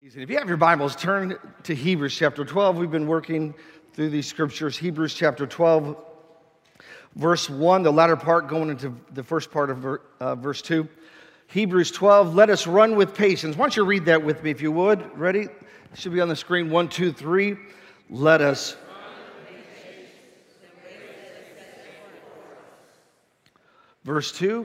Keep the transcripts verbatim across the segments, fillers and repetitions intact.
If you have your Bibles, turn to Hebrews chapter twelve. We've been working through these scriptures. Hebrews chapter twelve, verse one, the latter part going into the first part of uh, verse two. Hebrews twelve, let us run with patience. Why don't you read that with me if you would? Ready? It should be on the screen. One, two, three. Let us. Verse two.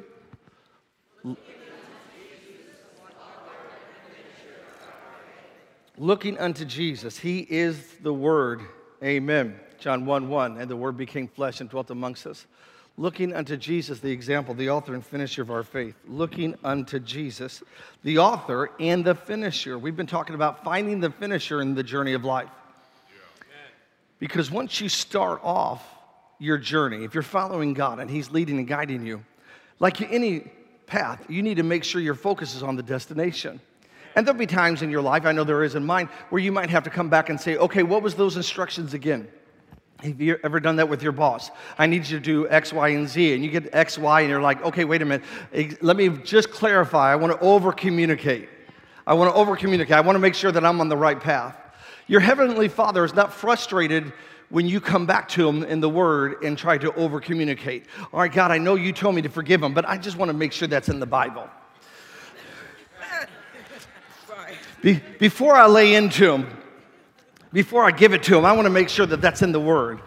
Looking unto Jesus. He is the Word. Amen. John one one, and the Word became flesh and dwelt amongst us. Looking unto Jesus, the example, the author and finisher of our faith. Looking unto Jesus, the author and the finisher. We've been talking about finding the finisher in the journey of life. Because once you start off your journey, if you're following God and He's leading and guiding you, like any path, you need to make sure your focus is on the destination. And there'll be times in your life, I know there is in mine, where you might have to come back and say, okay, what was those instructions again? Have you ever done that with your boss? I need you to do X, Y, and Z. And you get X, Y, and you're like, okay, wait a minute. Let me just clarify. I want to over-communicate. I want to over-communicate. I want to make sure that I'm on the right path. Your Heavenly Father is not frustrated when you come back to Him in the Word and try to over-communicate. All right, God, I know you told me to forgive Him, but I just want to make sure that's in the Bible. Be, before I lay into Him, before I give it to Him, I want to make sure that that's in the Word.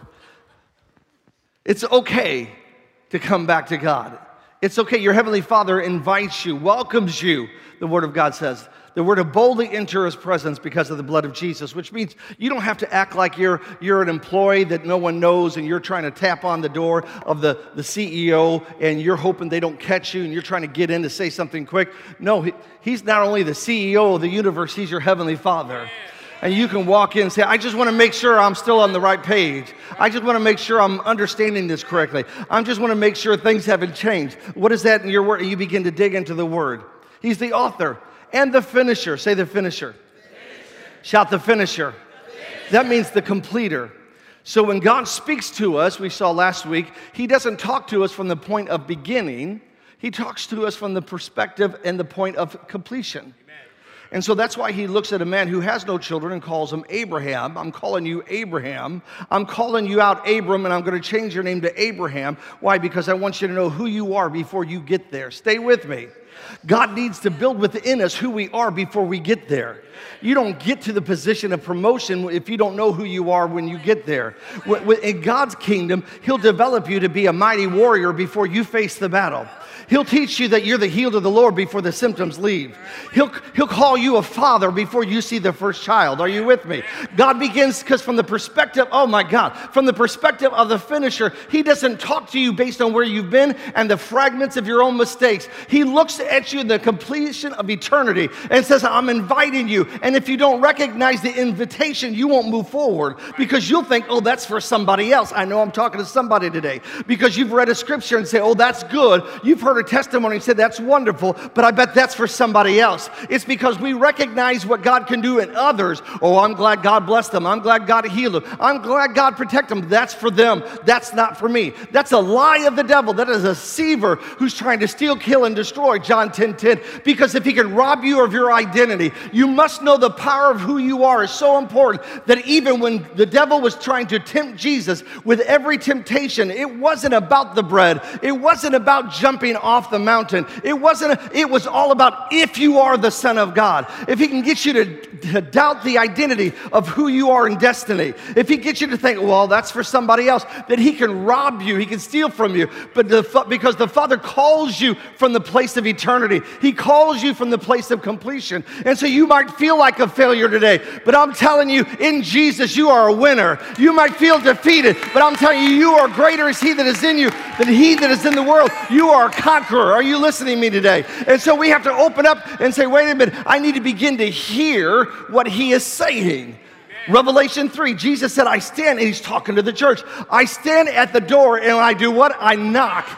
It's okay to come back to God. It's okay. Your Heavenly Father invites you, welcomes you, the Word of God says. The word to boldly enter His presence because of the blood of Jesus, which means you don't have to act like you're, you're an employee that no one knows and you're trying to tap on the door of the, the C E O and you're hoping they don't catch you and you're trying to get in to say something quick. No, he, He's not only the C E O of the universe, He's your Heavenly Father. And you can walk in and say, I just want to make sure I'm still on the right page. I just want to make sure I'm understanding this correctly. I just want to make sure things haven't changed. What is that in your word? You begin to dig into the Word. He's the author and the finisher. Say the finisher. Finisher. Shout the finisher. Finisher. That means the completer. So when God speaks to us, we saw last week, He doesn't talk to us from the point of beginning. He talks to us from the perspective and the point of completion. And so that's why He looks at a man who has no children and calls him Abraham. I'm calling you Abraham. I'm calling you out Abram, and I'm going to change your name to Abraham. Why? Because I want you to know who you are before you get there. Stay with me. God needs to build within us who we are before we get there. You don't get to the position of promotion if you don't know who you are when you get there. In God's kingdom, He'll develop you to be a mighty warrior before you face the battle. He'll teach you that you're the healed of the Lord before the symptoms leave. He'll, he'll call you a father before you see the first child. Are you with me? God begins, because from the perspective, oh my God, from the perspective of the finisher, He doesn't talk to you based on where you've been and the fragments of your own mistakes. He looks at you in the completion of eternity and says, I'm inviting you. And if you don't recognize the invitation, you won't move forward because you'll think, oh, that's for somebody else. I know I'm talking to somebody today because you've read a scripture and say, oh, that's good. You've heard a testimony and said, that's wonderful, but I bet that's for somebody else. It's because we recognize what God can do in others. Oh, I'm glad God blessed them. I'm glad God healed them. I'm glad God protected them. That's for them. That's not for me. That's a lie of the devil. That is a deceiver who's trying to steal, kill, and destroy, John ten ten. Because if he can rob you of your identity, you must know the power of who you are is so important that even when the devil was trying to tempt Jesus with every temptation, it wasn't about the bread. It wasn't about jumping off the mountain. It wasn't, a, it was all about if you are the Son of God. If He can get you to, to doubt the identity of who you are in destiny. If He gets you to think, well, that's for somebody else, that He can rob you, He can steal from you. But the, because the Father calls you from the place of eternity. He calls you from the place of completion. And so you might feel like a failure today, but I'm telling you, in Jesus, you are a winner. You might feel defeated, but I'm telling you, you are greater is He that is in you than he that is in the world. You are a conqueror. Are you listening to me today? And so we have to open up and say, wait a minute, I need to begin to hear what He is saying. Revelation three, Jesus said, I stand, and He's talking to the church. I stand at the door and I do what? I knock.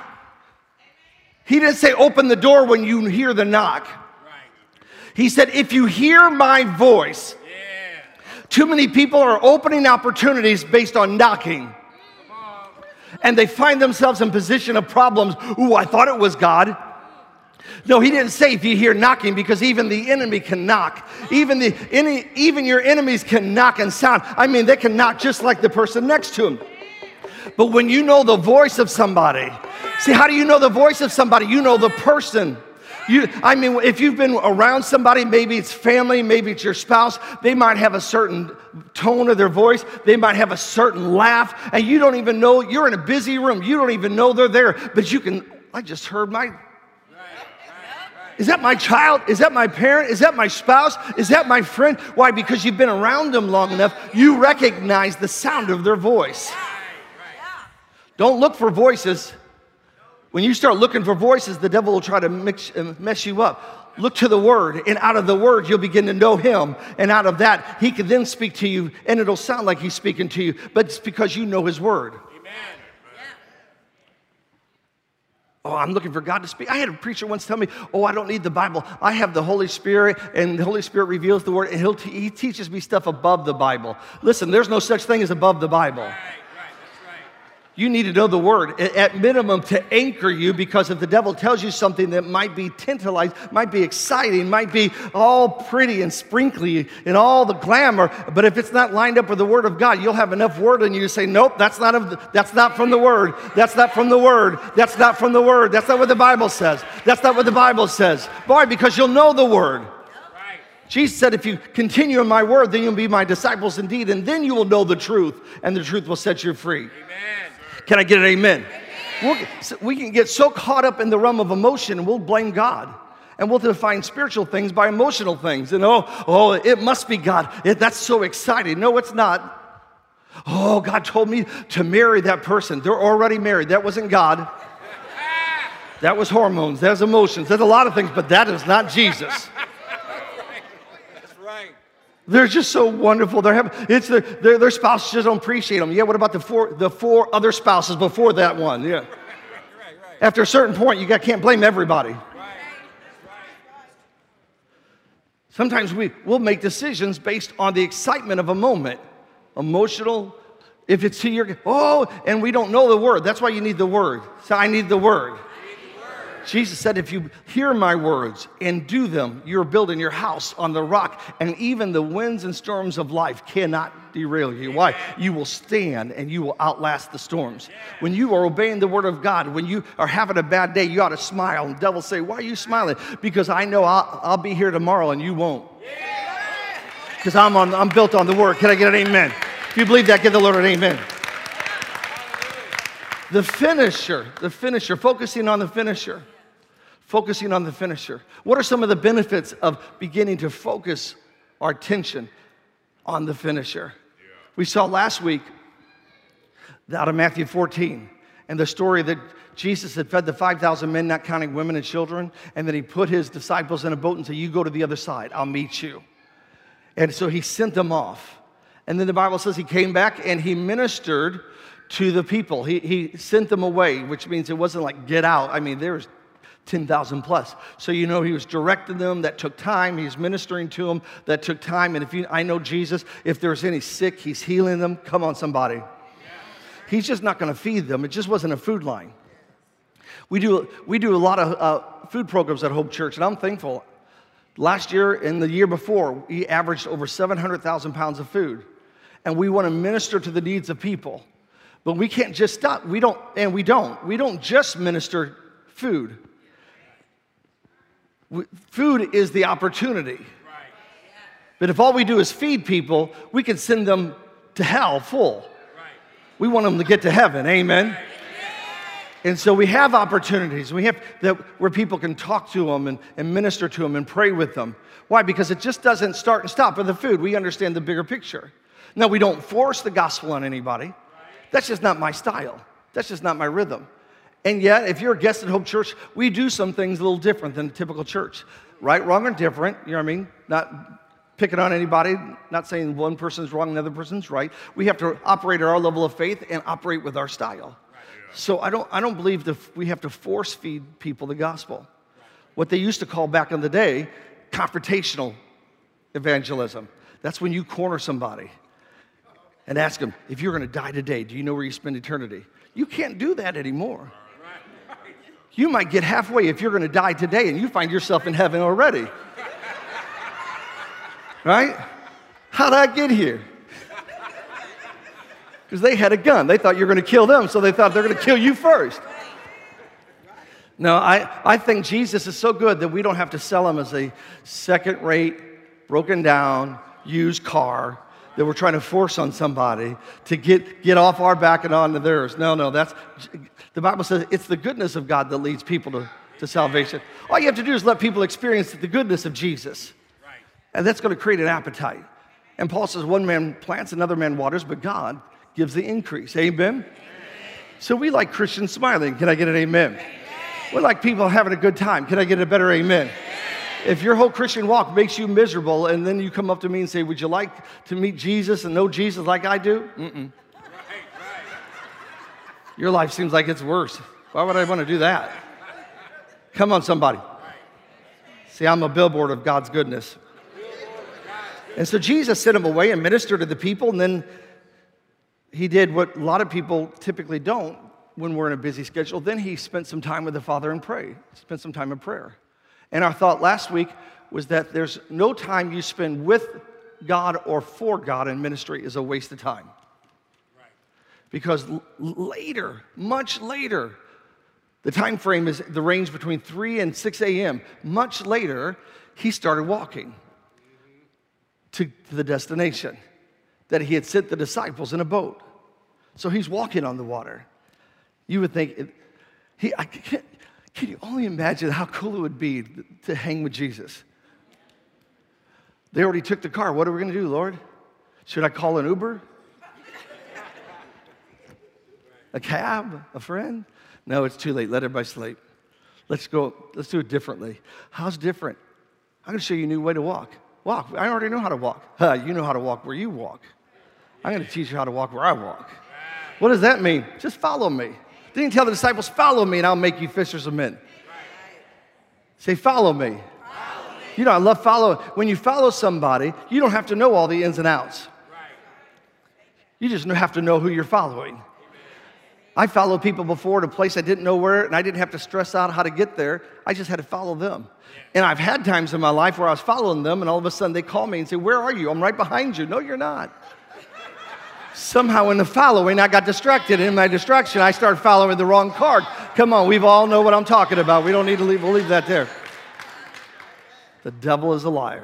He didn't say open the door when you hear the knock. He said, if you hear my voice, too many people are opening opportunities based on knocking. And they find themselves in position of problems. Ooh, I thought it was God. No, he didn't say if you hear knocking, because even the enemy can knock. Even, the, any, even your enemies can knock and sound. I mean, they can knock just like the person next to him. But when you know the voice of somebody, see, how do you know the voice of somebody? You know the person. You, I mean, if you've been around somebody, maybe it's family, maybe it's your spouse, they might have a certain tone of their voice, they might have a certain laugh, and you don't even know, you're in a busy room, you don't even know they're there, but you can, I just heard my, is that my child? Is that my parent? Is that my spouse? Is that my friend? Why? Because you've been around them long enough, you recognize the sound of their voice. Don't look for voices. When you start looking for voices, the devil will try to mix, uh, mess you up. Look to the Word, and out of the Word, you'll begin to know Him. And out of that, He can then speak to you, and it'll sound like He's speaking to you, but it's because you know His Word. Amen. Oh, I'm looking for God to speak. I had a preacher once tell me, oh, I don't need the Bible. I have the Holy Spirit, and the Holy Spirit reveals the Word, and he'll t- He teaches me stuff above the Bible. Listen, there's no such thing as above the Bible. You need to know the Word, at minimum, to anchor you, because if the devil tells you something that might be tantalizing, might be exciting, might be all pretty and sprinkly and all the glamour, but if it's not lined up with the Word of God, you'll have enough Word in you to say, nope, that's not, of the, that's not from the Word. That's not from the Word. That's not from the Word. That's not what the Bible says. That's not what the Bible says. Why? Because you'll know the Word. Jesus said, if you continue in my Word, then you'll be my disciples indeed, and then you will know the truth, and the truth will set you free. Amen. Can I get an amen? Amen. We'll, we can get so caught up in the realm of emotion, we'll blame God. And we'll define spiritual things by emotional things. And oh, oh, it must be God. It, that's so exciting. No, it's not. Oh, God told me to marry that person. They're already married. That wasn't God. That was hormones. That's emotions. There's a lot of things, but that is not Jesus. They're just so wonderful. They're having, it's their, their, their spouses just don't appreciate them. Yeah, what about the four, the four other spouses before that one? Yeah. Right, right, right. After a certain point, you got, can't blame everybody. Right. Sometimes we, we'll make decisions based on the excitement of a moment. Emotional, if it's to your, oh, and we don't know the Word. That's why you need the Word. So I need the Word. Jesus said, if you hear my words and do them, you're building your house on the rock, and even the winds and storms of life cannot derail you. Why? You will stand and you will outlast the storms. When you are obeying the Word of God, when you are having a bad day, you ought to smile. And the devil say, why are you smiling? Because I know I'll, I'll be here tomorrow and you won't. Because I'm, on, I'm built on the Word. Can I get an amen? If you believe that, give the Lord an amen. The finisher, the finisher, focusing on the finisher. Focusing on the finisher. What are some of the benefits of beginning to focus our attention on the finisher? Yeah. We saw last week out of Matthew fourteen, and the story that Jesus had fed the five thousand men, not counting women and children, and then he put his disciples in a boat and said, you go to the other side, I'll meet you. And so he sent them off. And then the Bible says he came back and he ministered to the people. He, he sent them away, which means it wasn't like get out. I mean, there's ten thousand plus. So you know he was directing them. That took time. He's ministering to them. That took time. And if you, I know Jesus, if there's any sick, he's healing them. Come on, somebody. Yeah. He's just not going to feed them. It just wasn't a food line. We do, we do a lot of uh, food programs at Hope Church, and I'm thankful. Last year and the year before, we averaged over seven hundred thousand pounds of food. And we want to minister to the needs of people. But we can't just stop. We don't, and we don't. We don't just minister food. Food is the opportunity. But if all we do is feed people, we can send them to hell full. We want them to get to heaven. Amen. And so we have opportunities. We have that where people can talk to them and, and minister to them and pray with them. Why? Because it just doesn't start and stop with the food. We understand the bigger picture. Now, we don't force the gospel on anybody. That's just not my style. That's just not my rhythm. And yet, if you're a guest at Hope Church, we do some things a little different than a typical church. Right, wrong, or different, you know what I mean? Not picking on anybody, not saying one person's wrong and another person's right. We have to operate at our level of faith and operate with our style. So I don't, I don't believe that we have to force feed people the gospel. What they used to call back in the day, confrontational evangelism. That's when you corner somebody and ask them, if you're going to die today, do you know where you spend eternity? You can't do that anymore. You might get halfway if you're going to die today and you find yourself in heaven already. Right? How'd I get here? Because they had a gun. They thought you were going to kill them, so they thought they're going to kill you first. No, I, I think Jesus is so good that we don't have to sell him as a second-rate, broken down, used car that we're trying to force on somebody to get, get off our back and onto theirs. No, no, that's, the Bible says it's the goodness of God that leads people to, to salvation. All you have to do is let people experience the goodness of Jesus. And that's going to create an appetite. And Paul says one man plants, another man waters, but God gives the increase. Amen? So we like Christians smiling. Can I get an amen? We like people having a good time. Can I get a better amen? If your whole Christian walk makes you miserable and then you come up to me and say, would you like to meet Jesus and know Jesus like I do? Mm-mm. Your life seems like it's worse. Why would I want to do that? Come on, somebody. See, I'm a billboard of God's goodness. And so Jesus sent him away and ministered to the people, and then he did what a lot of people typically don't when we're in a busy schedule. Then he spent some time with the Father and prayed, spent some time in prayer. And our thought last week was that there's no time you spend with God or for God in ministry is a waste of time. Right. Because l- later, much later, the time frame is the range between three and six a.m. Much later, he started walking to, to the destination that he had sent the disciples in a boat. So he's walking on the water. You would think, it, he, I can't, can you only imagine how cool it would be to hang with Jesus? They already took the car. What are we going to do, Lord? Should I call an Uber? A cab? A friend? No, it's too late. Let everybody sleep. Let's go. Let's do it differently. How's different? I'm going to show you a new way to walk. Walk. I already know how to walk. Huh, you know how to walk where you walk. I'm going to teach you how to walk where I walk. What does that mean? Just follow me. Didn't he tell the disciples, follow me and I'll make you fishers of men? Say, follow me. Follow me. You know, I love following. When you follow somebody, you don't have to know all the ins and outs. You just have to know who you're following. I followed people before to a place I didn't know where, and I didn't have to stress out how to get there. I just had to follow them. And I've had times in my life where I was following them, and all of a sudden they call me and say, where are you? I'm right behind you. No, you're not. Somehow in the following, I got distracted. In my distraction, I started following the wrong card. Come on, we all know what I'm talking about. We don't need to leave, we'll leave that there. The devil is a liar.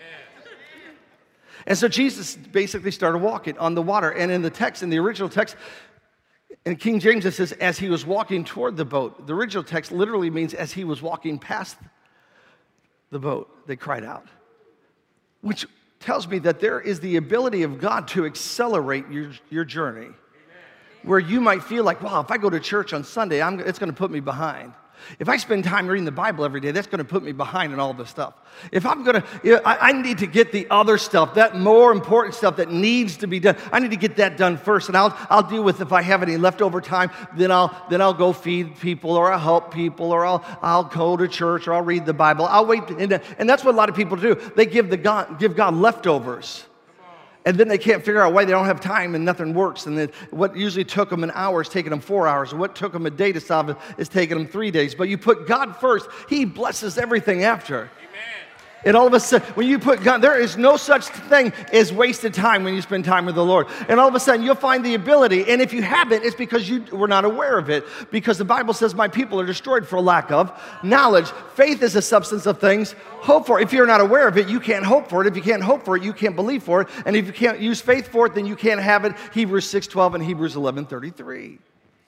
And so Jesus basically started walking on the water. And in the text, in the original text, in King James, it says, as he was walking toward the boat. The original text literally means as he was walking past the boat, they cried out. Which tells me that there is the ability of God to accelerate your, your journey. Amen. Where you might feel like, wow, if I go to church on Sunday, I'm, it's going to put me behind. If I spend time reading the Bible every day, that's going to put me behind in all this stuff. If I'm going to, you know, I, I need to get the other stuff, that more important stuff that needs to be done. I need to get that done first, and I'll I'll deal with if I have any leftover time. Then I'll then I'll go feed people, or I'll help people, or I'll I'll go to church, or I'll read the Bible. I'll wait, and, and that's what a lot of people do. They give the God give God leftovers. And then they can't figure out why they don't have time and nothing works. And then what usually took them an hour is taking them four hours. And what took them a day to solve it is taking them three days. But you put God first, he blesses everything after. Amen. And all of a sudden, when you put God, there is no such thing as wasted time when you spend time with the Lord. And all of a sudden, you'll find the ability. And if you haven't, it's because you were not aware of it. Because the Bible says, my people are destroyed for lack of knowledge. Faith is a substance of things hoped for. If you're not aware of it, you can't hope for it. If you can't hope for it, you can't believe for it. And if you can't use faith for it, then you can't have it. Hebrews six twelve and Hebrews eleven thirty-three.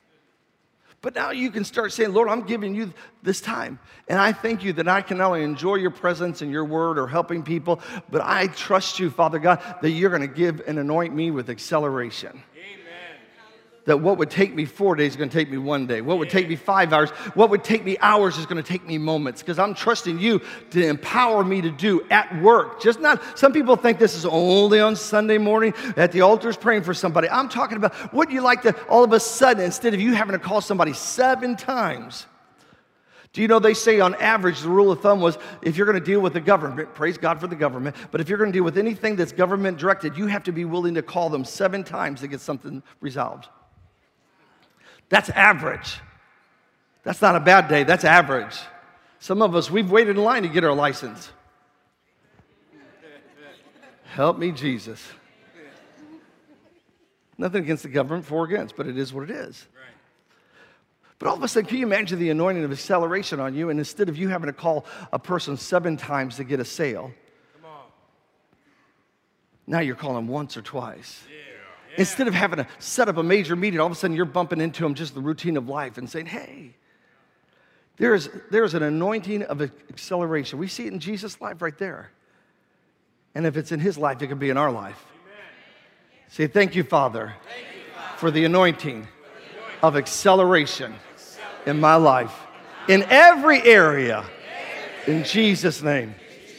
But now you can start saying, Lord, I'm giving you this time. And I thank you that I can not only enjoy your presence and your word or helping people, but I trust you, Father God, that you're going to give and anoint me with acceleration. That what would take me four days is going to take me one day. What would take me five hours, what would take me hours is going to take me moments. Because I'm trusting you to empower me to do at work. Just not, some people think this is only on Sunday morning at the altars praying for somebody. I'm talking about, wouldn't you like to, all of a sudden, instead of you having to call somebody seven times, do you know they say on average, the rule of thumb was, if you're going to deal with the government, praise God for the government, but if you're going to deal with anything that's government directed, you have to be willing to call them seven times to get something resolved. That's average. That's not a bad day. That's average. Some of us, we've waited in line to get our license. Help me, Jesus. Nothing against the government, for or against, but it is what it is. But all of a sudden, can you imagine the anointing of acceleration on you, and instead of you having to call a person seven times to get a sale, now you're calling once or twice. Yeah. Yeah. Instead of having to set up a major meeting, all of a sudden you're bumping into them just the routine of life and saying, hey, there's, there's an anointing of acceleration. We see it in Jesus' life right there. And if it's in his life, it can be in our life. Amen. Say, thank you, Father, thank you, Father, for the anointing of acceleration in my life, in every area, in Jesus' name.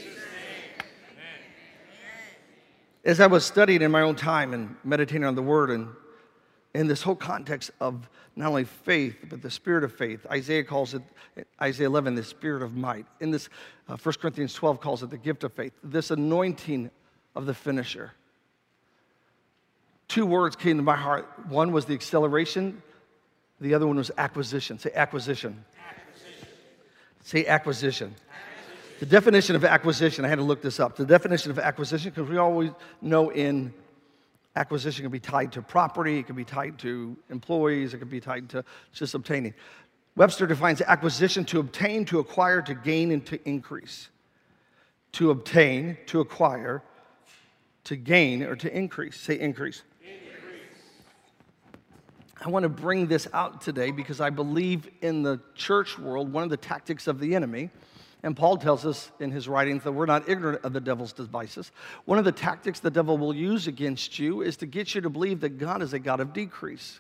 As I was studying in my own time and meditating on the Word and in this whole context of not only faith, but the spirit of faith, Isaiah calls it, Isaiah eleven, the spirit of might. In this, uh, First Corinthians twelve calls it the gift of faith, this anointing of the finisher. Two words came to my heart. One was the acceleration. The other one was acquisition. Say acquisition. Acquisition. Say acquisition. The definition of acquisition, I had to look this up. The definition of acquisition, because we always know in acquisition can be tied to property, it can be tied to employees, it can be tied to just obtaining. Webster defines acquisition: to obtain, to acquire, to gain, and to increase. To obtain, to acquire, to gain, or to increase. Say increase. I want to bring this out today because I believe in the church world, one of the tactics of the enemy, and Paul tells us in his writings that we're not ignorant of the devil's devices. One of the tactics the devil will use against you is to get you to believe that God is a God of decrease.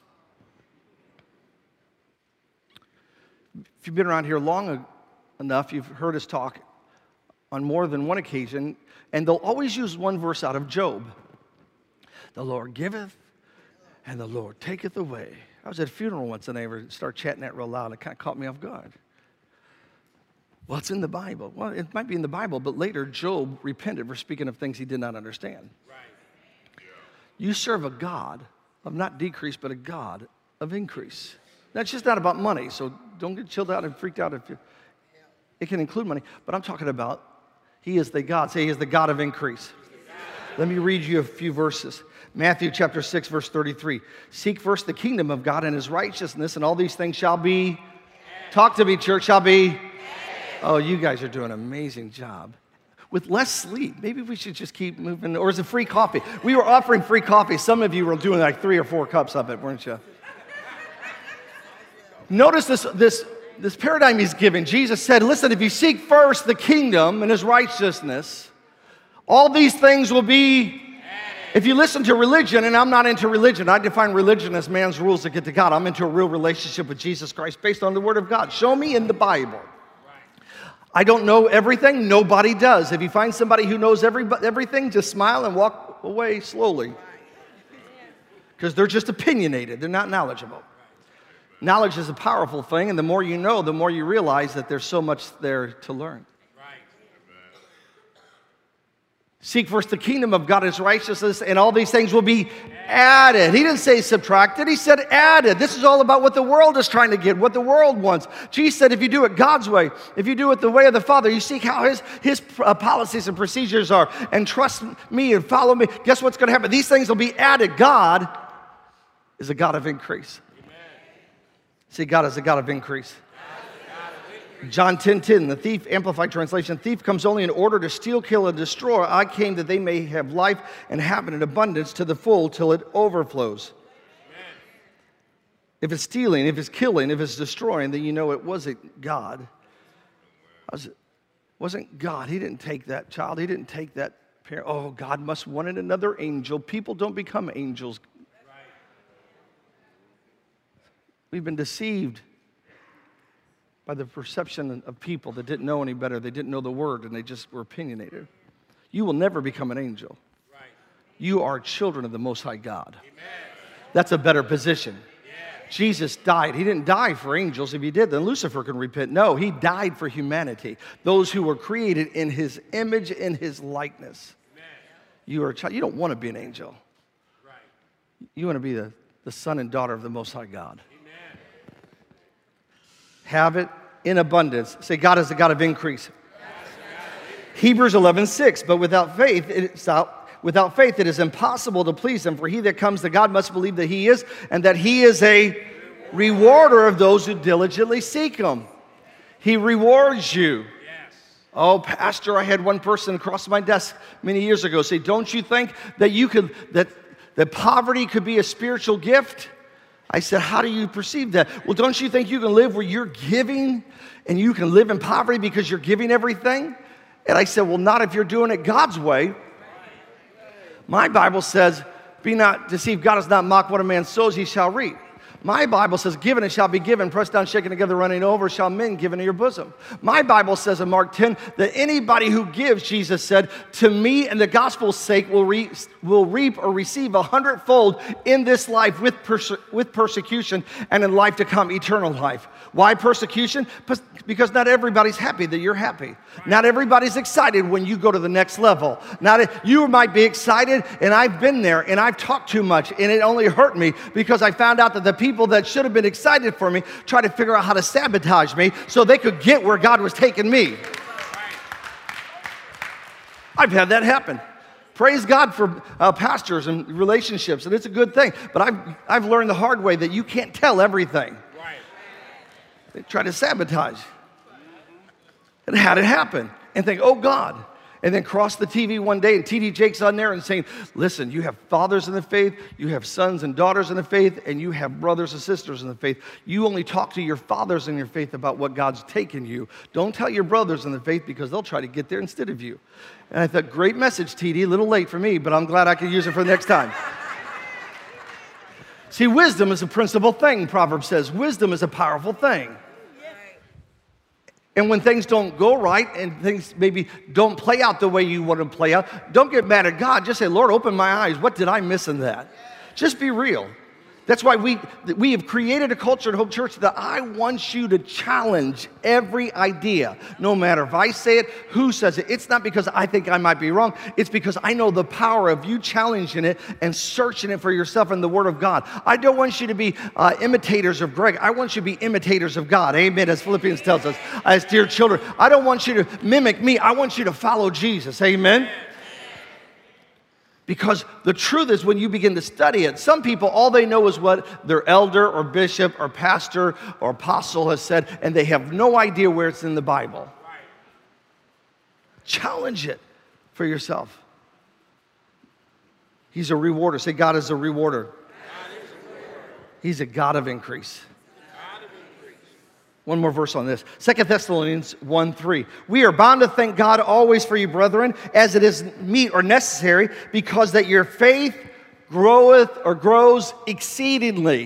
If you've been around here long enough, you've heard us talk on more than one occasion, and they'll always use one verse out of Job. The Lord giveth, and the Lord taketh away. I was at a funeral once, and they were start chatting that real loud. It kind of caught me off guard. Well, it's in the Bible. Well, it might be in the Bible, but later Job repented for speaking of things he did not understand. Right. Yeah. You serve a God of not decrease, but a God of increase. That's just not about money, so don't get chilled out and freaked out. If you, it can include money, but I'm talking about he is the God. Say he is the God of increase. Let me read you a few verses. Matthew chapter six, verse thirty-three. Seek first the kingdom of God and his righteousness, and all these things shall be, talk to me, church, shall be. Oh, you guys are doing an amazing job. With less sleep, maybe we should just keep moving. Or is it free coffee? We were offering free coffee. Some of you were doing like three or four cups of it, weren't you? Notice this, this, this paradigm he's given. Jesus said, listen, if you seek first the kingdom and his righteousness, all these things will be. If you listen to religion, and I'm not into religion, I define religion as man's rules to get to God. I'm into a real relationship with Jesus Christ based on the Word of God. Show me in the Bible. I don't know everything. Nobody does. If you find somebody who knows every, everything, just smile and walk away slowly. Because they're just opinionated. They're not knowledgeable. Knowledge is a powerful thing, and the more you know, the more you realize that there's so much there to learn. Seek first the kingdom of God, his righteousness, and all these things will be added. He didn't say subtracted. He said added. This is all about what the world is trying to get, what the world wants. Jesus said if you do it God's way, if you do it the way of the Father, you seek how his, his uh, policies and procedures are, and trust me and follow me, guess what's going to happen? These things will be added. God is a God of increase. Amen. See, God is a God of increase. John ten ten, the thief, Amplified Translation, thief comes only in order to steal, kill, and destroy. I came that they may have life and have it in abundance to the full till it overflows. Amen. If it's stealing, if it's killing, if it's destroying, then you know it wasn't God. It wasn't God. He didn't take that child. He didn't take that parent. Oh, God must have wanted another angel. People don't become angels. Right. We've been deceived by the perception of people that didn't know any better. They didn't know the word, and they just were opinionated. You will never become an angel. Right. You are children of the Most High God. Amen. That's a better position. Yeah. Jesus died. He didn't die for angels. If he did, then Lucifer can repent. No, he died for humanity, those who were created in his image, in his likeness. Amen. You are a child. You don't want to be an angel. Right. You want to be the, the son and daughter of the Most High God. have it in abundance. Say, God is a God of increase. Hebrews eleven six, but without faith, it's out, without faith it is impossible to please him, for he that comes to God must believe that he is, and that he is a rewarder of those who diligently seek him. He rewards you. Oh, Pastor, I had one person across my desk many years ago say, don't you think that you could, that, that poverty could be a spiritual gift? I said, how do you perceive that? Well, don't you think you can live where you're giving and you can live in poverty because you're giving everything? And I said, well, not if you're doing it God's way. My Bible says, be not deceived, God is not mocked, what a man sows, he shall reap. My Bible says, given it shall be given, pressed down, shaken together, running over, shall men give into your bosom. My Bible says in Mark ten that anybody who gives, Jesus said, to me and the gospel's sake will, re- will reap or receive a hundredfold in this life with, perse- with persecution, and in life to come, eternal life. Why persecution? Because not everybody's happy that you're happy. Not everybody's excited when you go to the next level. Not you might be excited, and I've been there, and I've talked too much, and it only hurt me because I found out that the people that should have been excited for me tried to figure out how to sabotage me so they could get where God was taking me. I've had that happen. Praise God for uh, pastors and relationships, and it's a good thing. But I've, I've learned the hard way that you can't tell everything. They try to sabotage. And had it happen. And think, oh God. And then cross the T V one day and T D Jake's on there and saying, listen, you have fathers in the faith, you have sons and daughters in the faith, and you have brothers and sisters in the faith. You only talk to your fathers in your faith about what God's taken you. Don't tell your brothers in the faith because they'll try to get there instead of you. And I thought, great message, T D. A little late for me, but I'm glad I could use it for the next time. See, wisdom is a principal thing, Proverbs says. Wisdom is a powerful thing. And when things don't go right and things maybe don't play out the way you want to play out, don't get mad at God. Just say, Lord, open my eyes. What did I miss in that? Just be real. That's why we, we have created a culture at Hope Church that I want you to challenge every idea, no matter if I say it, who says it. It's not because I think I might be wrong. It's because I know the power of you challenging it and searching it for yourself in the Word of God. I don't want you to be uh, imitators of Greg. I want you to be imitators of God. Amen, as Philippians tells us, as dear children. I don't want you to mimic me. I want you to follow Jesus. Amen. Because the truth is, when you begin to study it, some people, all they know is what their elder or bishop or pastor or apostle has said, and they have no idea where it's in the Bible. Right. Challenge it for yourself. He's a rewarder. Say, God is a rewarder. God is a rewarder. He's a God of increase. One more verse on this. Second Thessalonians one three. We are bound to thank God always for you, brethren, as it is meet or necessary, because that your faith groweth or grows exceedingly.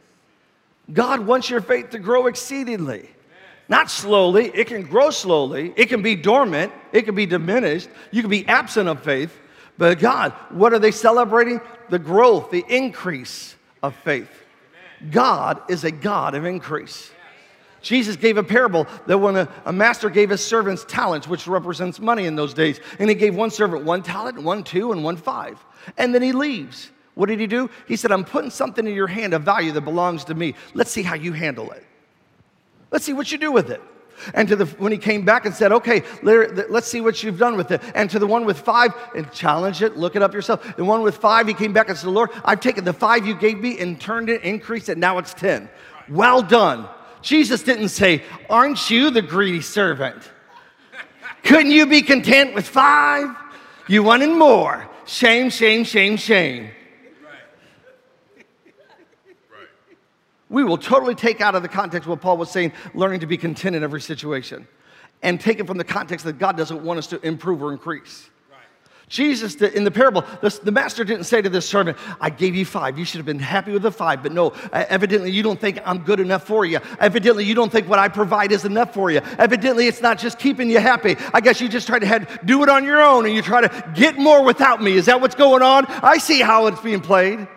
God wants your faith to grow exceedingly. Not slowly. It can grow slowly. It can be dormant. It can be diminished. You can be absent of faith. But God, what are they celebrating? The growth, the increase of faith. God is a God of increase. Jesus gave a parable that when a, a master gave his servants talents, which represents money in those days, and he gave one servant one talent, one two, and one five. And then he leaves. What did he do? He said, I'm putting something in your hand of value that belongs to me. Let's see how you handle it. Let's see what you do with it. And to the when he came back and said, okay, let's see what you've done with it. And to the one with five, and challenge it, look it up yourself. The one with five, he came back and said, Lord, I've taken the five you gave me and turned it, increased it, now it's ten. Well done. Jesus didn't say, aren't you the greedy servant? Couldn't you be content with five? You wanted more. Shame, shame, shame, shame. Right. Right. We will totally take out of the context what Paul was saying, learning to be content in every situation, and take it from the context that God doesn't want us to improve or increase. Jesus, in the parable, the, the master didn't say to this servant, I gave you five. You should have been happy with the five. But no, evidently you don't think I'm good enough for you. Evidently you don't think what I provide is enough for you. Evidently it's not just keeping you happy. I guess you just try to head, do it on your own and you try to get more without me. Is that what's going on? I see how it's being played.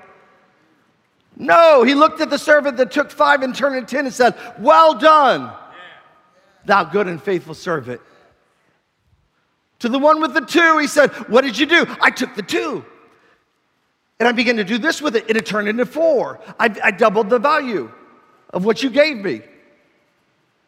No, he looked at the servant that took five and turned it ten and said, well done, yeah. Thou good and faithful servant. To the one with the two, he said, what did you do? I took the two. And I began to do this with it, and it turned into four. I, I doubled the value of what you gave me.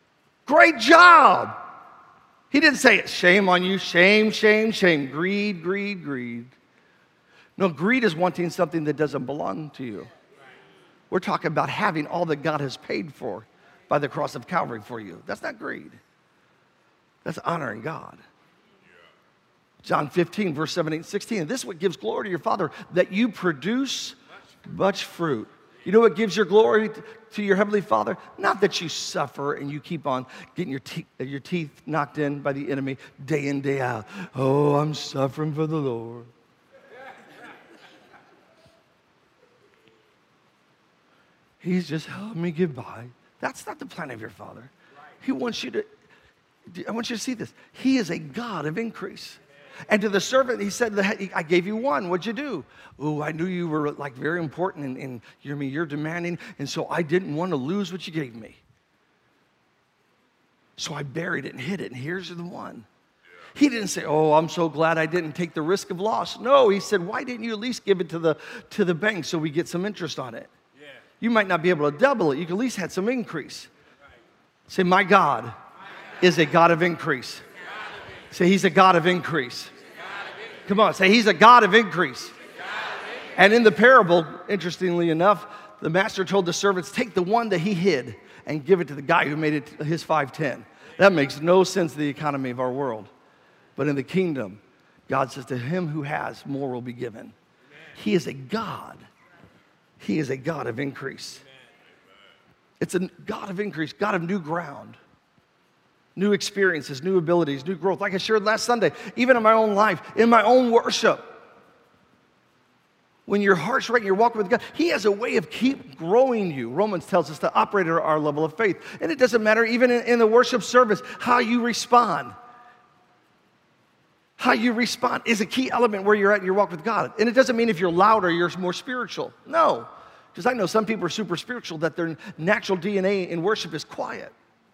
Great job. He didn't say, shame on you, shame, shame, shame, greed, greed, greed. No, greed is wanting something that doesn't belong to you. We're talking about having all that God has paid for by the cross of Calvary for you. That's not greed. That's honoring God. John fifteen, verse seventeen, sixteen. And this is what gives glory to your Father, that you produce much fruit. You know what gives your glory to your Heavenly Father? Not that you suffer and you keep on getting your, te- your teeth knocked in by the enemy day in, day out. Oh, I'm suffering for the Lord. He's just helping me get by. That's not the plan of your Father. He wants you to, I want you to see this. He is a God of increase. And to the servant, he said, I gave you one. What'd you do? Oh, I knew you were like very important and, and you're, I mean, you're demanding, and so I didn't want to lose what you gave me. So I buried it and hid it, and here's the one. He didn't say, oh, I'm so glad I didn't take the risk of loss. No, he said, why didn't you at least give it to the, to the bank so we get some interest on it? Yeah. You might not be able to double it. You can at least have some increase. Right. Say, my God, my God is a God of increase. Say, he's a God of increase. Come on, say, he's a God of increase. And in the parable, interestingly enough, the master told the servants, take the one that he hid and give it to the guy who made it his five ten. That makes no sense to the economy of our world. But in the kingdom, God says, to him who has, more will be given. He is a God. He is a God of increase. It's a God of increase, God of new ground. New experiences, new abilities, new growth. Like I shared last Sunday, even in my own life, in my own worship. When your heart's right and you're walking with God, he has a way of keep growing you. Romans tells us to operate at our level of faith. And it doesn't matter, even in, in the worship service, how you respond. How you respond is a key element where you're at in your walk with God. And it doesn't mean if you're louder, you're more spiritual. No. Because I know some people are super spiritual, that their natural D N A in worship is quiet.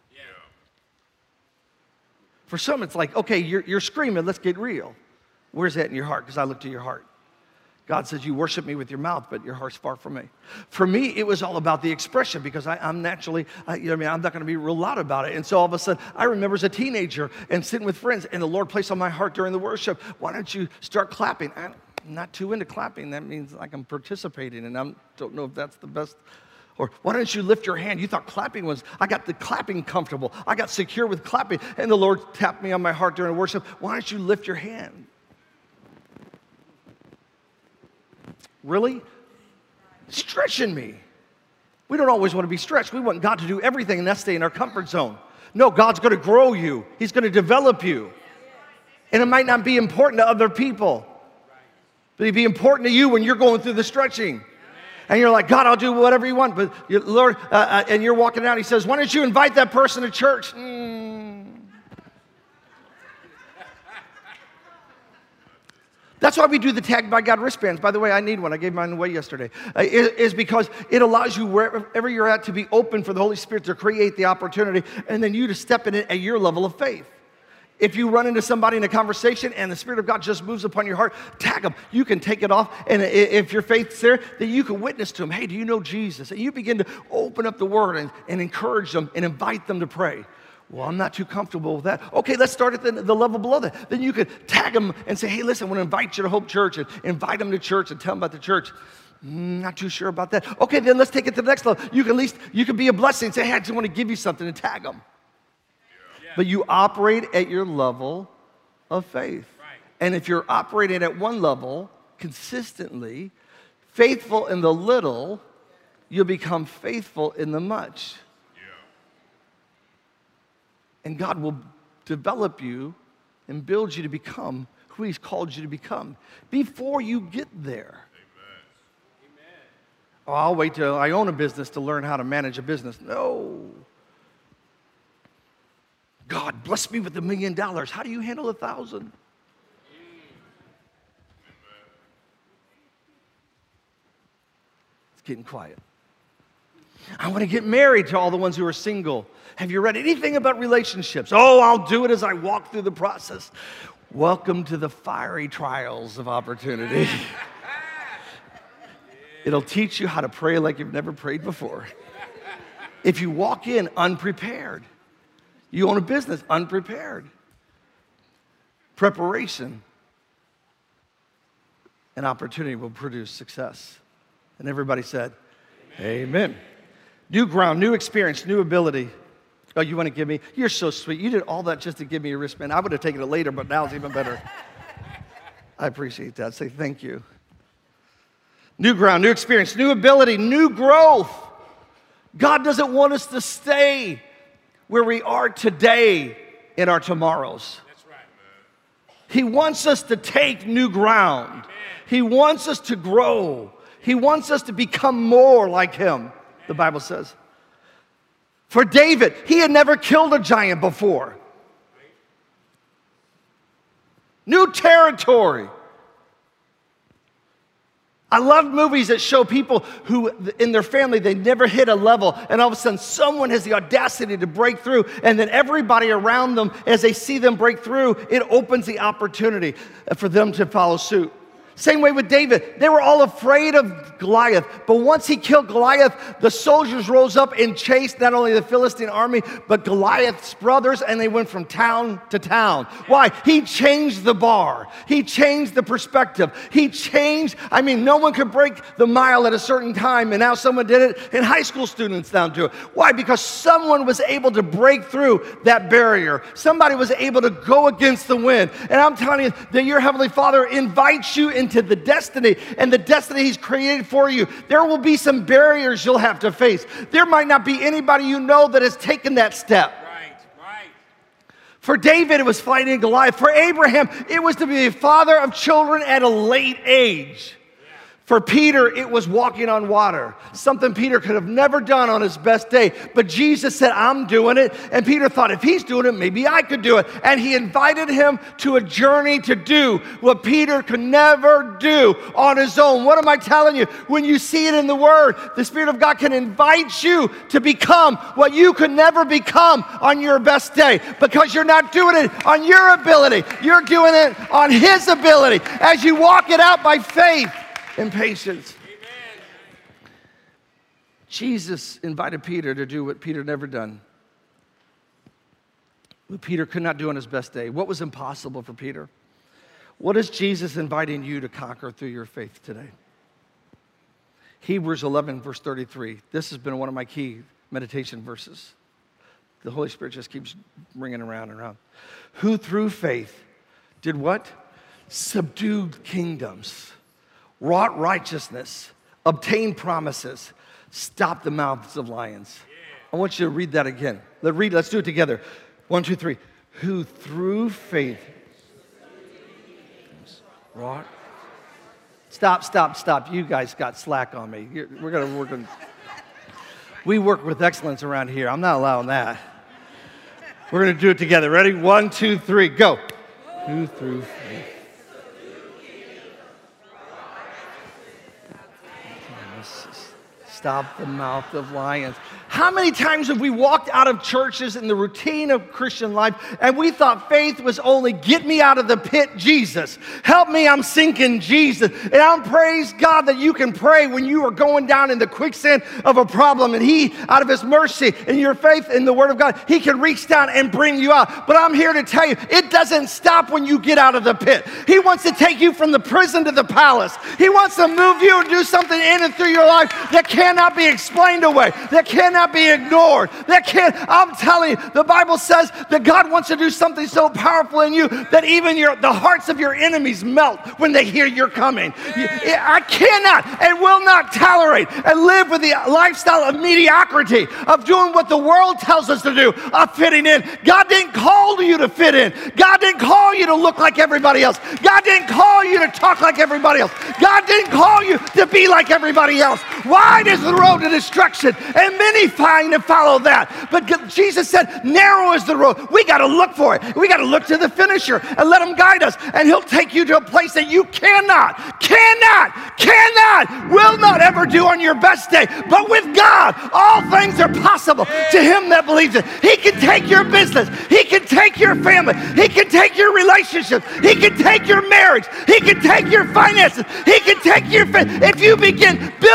For some, it's like, okay, you're, you're screaming, let's get real. Where's that in your heart? Because I look to your heart. God says, you worship me with your mouth, but your heart's far from me. For me, it was all about the expression, because I, I'm naturally, I, you know, I mean, I'm not going to be real loud about it. And so all of a sudden, I remember as a teenager and sitting with friends, and the Lord placed on my heart during the worship, why don't you start clapping? I'm not too into clapping. That means like I'm participating, and I don't know if that's the best. Or why don't you lift your hand? You thought clapping was, I got the clapping comfortable. I got secure with clapping. And the Lord tapped me on my heart during worship. Why don't you lift your hand? Really? Stretching me. We don't always want to be stretched. We want God to do everything and not stay in our comfort zone. No, God's going to grow you. He's going to develop you. And it might not be important to other people, but it'd be important to you when you're going through the stretching. And you're like, God, I'll do whatever you want. But you, Lord, uh, uh, and you're walking out. He says, why don't you invite that person to church? Mm. That's why we do the Tagged by God wristbands. By the way, I need one. I gave mine away yesterday. Uh, is, is because it allows you wherever you're at to be open for the Holy Spirit to create the opportunity, and then you to step in it at your level of faith. If you run into somebody in a conversation and the Spirit of God just moves upon your heart, tag them. You can take it off. And if your faith's there, then you can witness to them. Hey, do you know Jesus? And you begin to open up the Word and, and encourage them and invite them to pray. Well, I'm not too comfortable with that. Okay, let's start at the, the level below that. Then you could tag them and say, hey, listen, I want to invite you to Hope Church, and invite them to church and tell them about the church. Mm, not too sure about that. Okay, then let's take it to the next level. You can at least, you can be a blessing. Say, hey, I just want to give you something, and tag them. But you operate at your level of faith. Right. And if you're operating at one level consistently, faithful in the little, you'll become faithful in the much. Yeah. And God will develop you and build you to become who He's called you to become before you get there. Amen. Oh, I'll wait till I own a business to learn how to manage a business. No. God, bless me with a million dollars. How do you handle a thousand? It's getting quiet. I want to get married to all the ones who are single. Have you read anything about relationships? Oh, I'll do it as I walk through the process. Welcome to the fiery trials of opportunity. It'll teach you how to pray like you've never prayed before. If you walk in unprepared, You own a business, unprepared. Preparation and opportunity will produce success. And everybody said, amen. Amen. New ground, new experience, new ability. Oh, you want to give me? You're so sweet. You did all that just to give me a wristband. I would have taken it later, but now it's even better. I appreciate that. Say thank you. New ground, new experience, new ability, new growth. God doesn't want us to stay where we are today in our tomorrows. That's right, man. He wants us to take new ground. Amen. He wants us to grow. He wants us to become more like him, the Bible says. For David, he had never killed a giant before. New territory. I love movies that show people who, in their family, they never hit a level, and all of a sudden, someone has the audacity to break through, and then everybody around them, as they see them break through, it opens the opportunity for them to follow suit. Same way with David. They were all afraid of Goliath. But once he killed Goliath, the soldiers rose up and chased not only the Philistine army, but Goliath's brothers, and they went from town to town. Why? He changed the bar. He changed the perspective. He changed, I mean, no one could break the mile at a certain time, and now someone did it, and high school students down to it. Why? Because someone was able to break through that barrier. Somebody was able to go against the wind. And I'm telling you that your Heavenly Father invites you into to the destiny and the destiny he's created for you. There will be some barriers you'll have to face. There might not be anybody you know that has taken that step. Right, right. For David, it was fighting Goliath. For Abraham, it was to be a father of children at a late age. For Peter, it was walking on water, something Peter could have never done on his best day. But Jesus said, I'm doing it. And Peter thought, if he's doing it, maybe I could do it. And he invited him to a journey to do what Peter could never do on his own. What am I telling you? When you see it in the Word, the Spirit of God can invite you to become what you could never become on your best day, because you're not doing it on your ability. You're doing it on His ability as you walk it out by faith and patience. Amen. Jesus invited Peter to do what Peter never done. What Peter could not do on his best day. What was impossible for Peter? What is Jesus inviting you to conquer through your faith today? Hebrews eleven, verse thirty-three. This has been one of my key meditation verses. The Holy Spirit just keeps ringing around and around. Who through faith did what? Subdued kingdoms, wrought righteousness, obtained promises, stopped the mouths of lions. I want you to read that again. Let's read. Let's do it together. One, two, three. Who through faith wrought. Stop, stop, stop. You guys got slack on me. You're, we're going to work on. We work with excellence around here. I'm not allowing that. We're going to do it together. Ready? One, two, three, go. Who through faith. Stop the mouth of lions. How many times have we walked out of churches in the routine of Christian life and we thought faith was only get me out of the pit, Jesus. Help me, I'm sinking, Jesus. And I'm praise God that you can pray when you are going down in the quicksand of a problem, and He, out of His mercy and your faith in the Word of God, He can reach down and bring you out. But I'm here to tell you, it doesn't stop when you get out of the pit. He wants to take you from the prison to the palace. He wants to move you and do something in and through your life that cannot be explained away, that cannot be ignored. That can't, I'm telling you, the Bible says that God wants to do something so powerful in you that even your, the hearts of your enemies melt when they hear you're coming. I cannot and will not tolerate and live with the lifestyle of mediocrity, of doing what the world tells us to do, of fitting in. God didn't call you to fit in. God didn't call you to look like everybody else. God didn't call you to talk like everybody else. God didn't call you to be like everybody else. Wide is the road to destruction, and many find and follow that. But Jesus said, narrow is the road. We got to look for it. We got to look to the finisher and let Him guide us. And He'll take you to a place that you cannot, cannot, cannot, will not ever do on your best day. But with God, all things are possible to him that believes it. He can take your business. He can take your family. He can take your relationships. He can take your marriage. He can take your finances. He can take your faith. If you begin, build your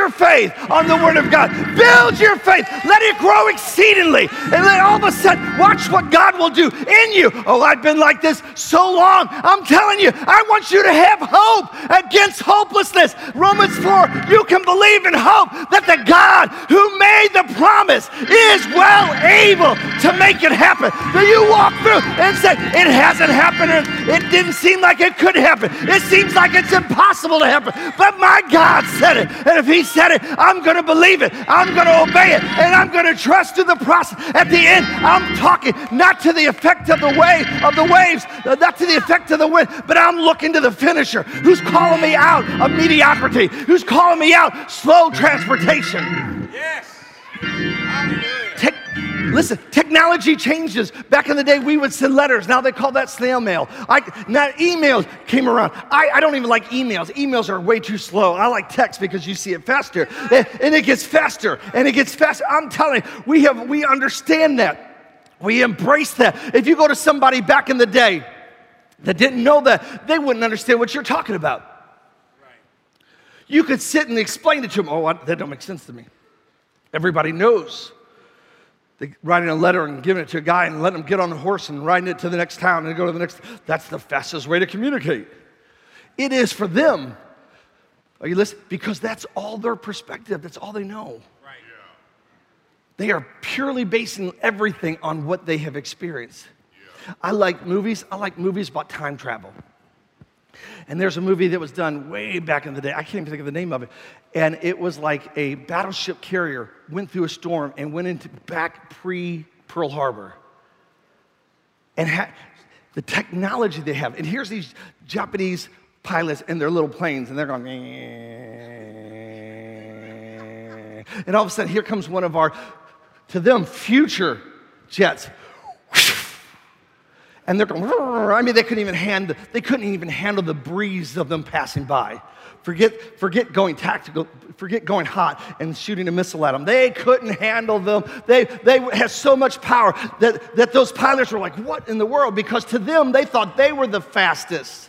your faith on the Word of God. Build your faith. Let it grow exceedingly. And then all of a sudden, watch what God will do in you. Oh, I've been like this so long. I'm telling you, I want you to have hope against hopelessness. Romans four, you can believe in hope that the God who made the promise is well able to make it happen. Do you walk through and say, it hasn't happened, or it didn't seem like it could happen. It seems like it's impossible to happen. But my God said it. And if he said it, I'm going to believe it. I'm going to obey it. And I'm going to trust to the process. At the end, I'm talking not to the effect of the wave, of the waves, not to the effect of the wind, but I'm looking to the finisher who's calling me out of mediocrity, who's calling me out slow transportation. Yes. Hallelujah. Tech, listen, technology changes. Back in the day, we would send letters. Now they call that snail mail. I, now emails came around. I, I don't even like emails. Emails are way too slow. I like text because you see it faster. And, and it gets faster, and it gets faster. I'm telling you, we have we understand that. We embrace that. If you go to somebody back in the day that didn't know that, they wouldn't understand what you're talking about. Right. You could sit and explain it to them. Oh, what? That don't make sense to me. Everybody knows. They writing a letter and giving it to a guy and letting him get on a horse and riding it to the next town and go to the next. That's the fastest way to communicate. It is for them. Are you listening? Because that's all their perspective. That's all they know. Right. Yeah. They are purely basing everything on what they have experienced. Yeah. I like movies. I like movies about time travel. And there's a movie that was done way back in the day. I can't even think of the name of it. And it was like a battleship carrier went through a storm and went into back pre-Pearl Harbor. And ha- the technology they have. And here's these Japanese pilots in their little planes, and they're going, eh. And all of a sudden, here comes one of our, to them, future jets. And they're going, I mean, they couldn't even handle, they couldn't even handle the breeze of them passing by. Forget, forget going tactical, forget going hot and shooting a missile at them. They couldn't handle them. They, they had so much power that, that those pilots were like, what in the world? Because to them, they thought they were the fastest.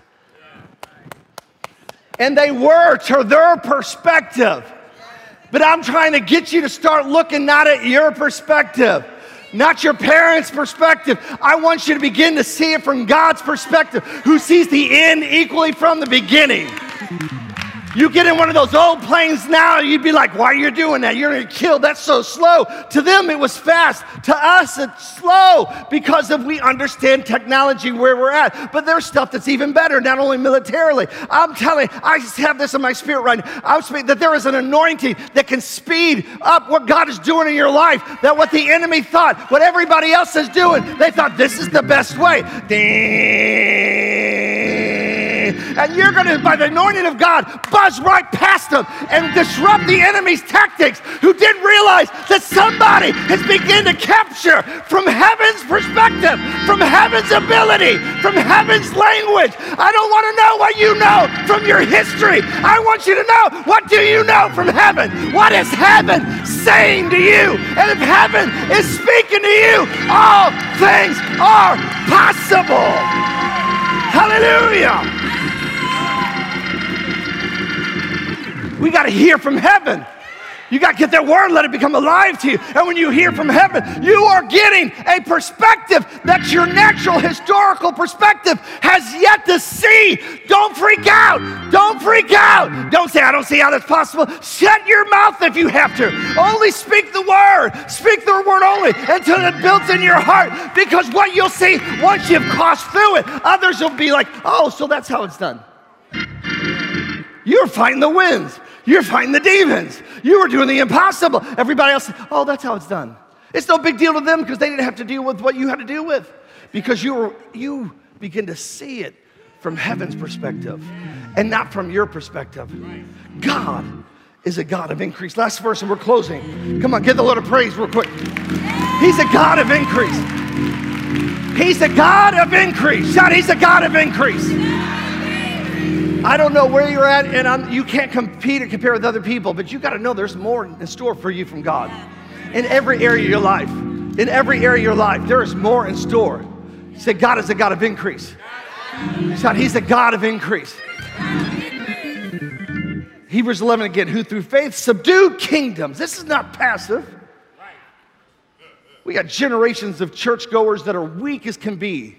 And they were to their perspective. But I'm trying to get you to start looking not at your perspective, not your parents' perspective. I want you to begin to see it from God's perspective, who sees the end equally from the beginning. You get in one of those old planes now, you'd be like, why are you doing that? You're going to kill. That's so slow. To them, it was fast. To us, it's slow because of we understand technology where we're at. But there's stuff that's even better, not only militarily. I'm telling you, I just have this in my spirit right now. I'm speaking that there is an anointing that can speed up what God is doing in your life, that what the enemy thought, what everybody else is doing, they thought this is the best way. And you're going to, by the anointing of God, buzz right past them and disrupt the enemy's tactics, who didn't realize that somebody has begun to capture from heaven's perspective, from heaven's ability, from heaven's language. I don't want to know what you know from your history. I want you to know, what do you know from heaven? What is heaven saying to you? And if heaven is speaking to you, all things are possible. Hallelujah. We got to hear from heaven. You got to get that word, let it become alive to you. And when you hear from heaven, you are getting a perspective that your natural historical perspective has yet to see. Don't freak out. Don't freak out. Don't say, I don't see how that's possible. Shut your mouth if you have to. Only speak the word. Speak the word only until it builds in your heart. Because what you'll see once you've crossed through it, others will be like, oh, so that's how it's done. You're fighting the winds. You're fighting the demons. You were doing the impossible. Everybody else, oh, that's how it's done. It's no big deal to them because they didn't have to deal with what you had to deal with, because you were, you begin to see it from heaven's perspective and not from your perspective. God is a God of increase. Last verse and we're closing. Come on, give the Lord a praise real quick. He's a God of increase. He's a God of increase. Shout, he's a God of increase. I don't know where you're at, and I'm, you can't compete or compare with other people, but you got to know there's more in store for you from God. In every area of your life, in every area of your life, there is more in store. Say, God is a God of increase. Shout, he's a God of increase. Hebrews eleven again, who through faith subdued kingdoms. This is not passive. We got generations of churchgoers that are weak as can be.